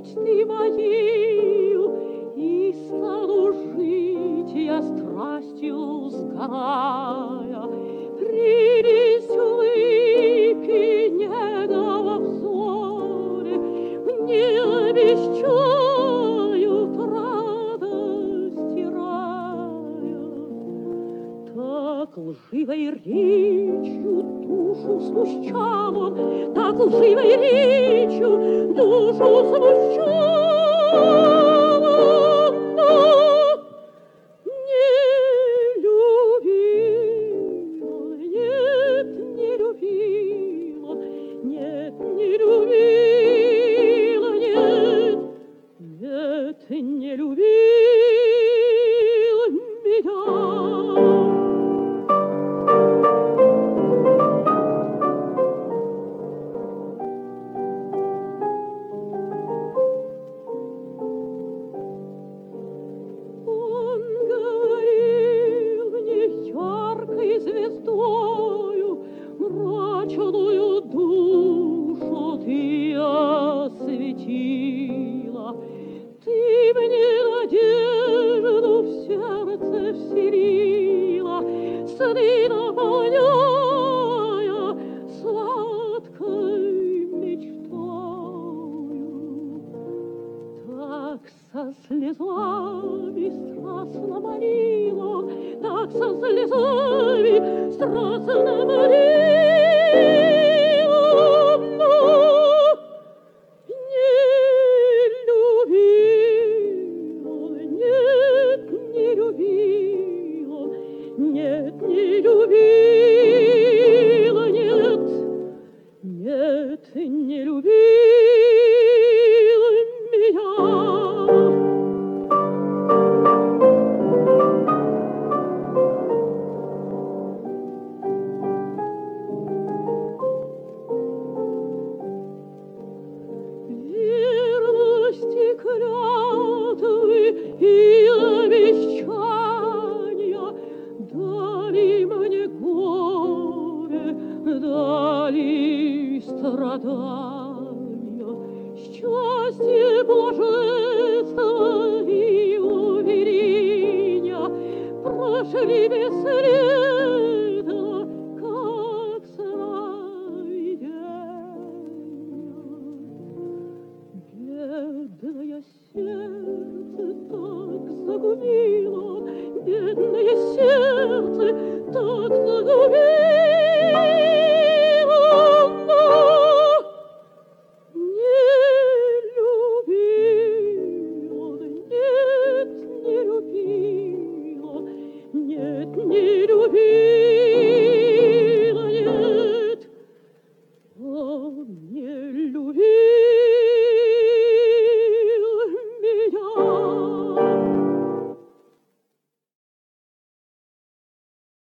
мечты моей, и стану жить я страстью сгорая. Прелесть улыбки, нега во взоре мне обещают радости рая. Так лживой речью душу смущал он, так лживой речью душу смущал он, но не любил он, нет, не любил он, нет, не любил, нет, нет, не любил меня. Звездою мрачную душу ты осветила, ты мне надежду в сердце вселила, сны наполняя сладкой мечтою. Так со слезами страстно молила, так со слезами страстно молила, но не любила, нет, не любила, нет, не любила, нет, нет, не любила меня. Клятвы и обещания дали мне горе, дали страдания, счастье, блаженство и уверения прошли бесследно, как сновиденье. Бедное сердце так загубило, бедное сердце так загубило.